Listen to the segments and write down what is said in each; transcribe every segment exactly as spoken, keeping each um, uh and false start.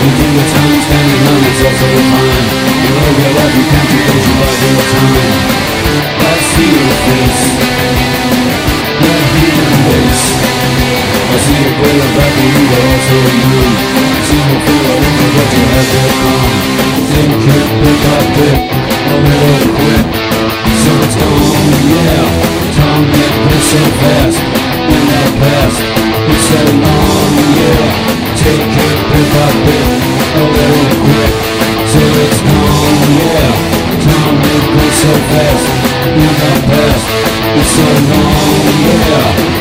You do your time standing on it's also fine. You live your life, you can't because you love your time. I see your face, your human face. I see your great back and you are also immune. See you feel it in what you have to come. Think it bit by bit, a little quick. So it's gone, yeah. Time that goes so fast. In that past, it's so long, yeah. Take it bit by bit, a little quick. So it's gone, yeah. Time that goes so fast. In that past, it's so long, yeah.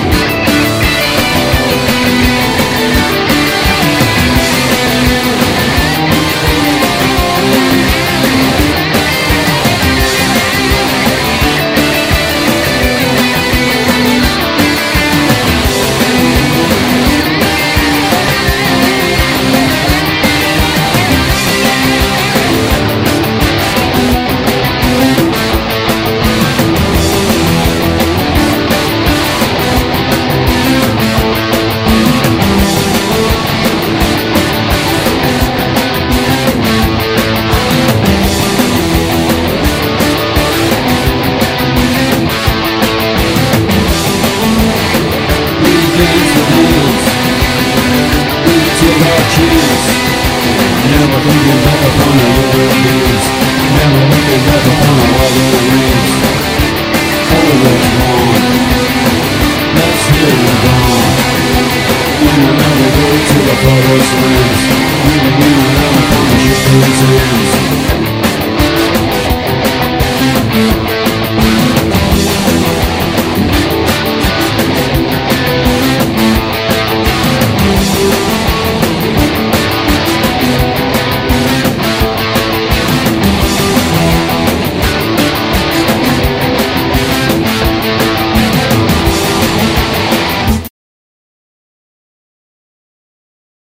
Never looking back upon our little years. Never looking back upon our little years. All was wrong. Let's hear it gone. When I never go to the forest lands.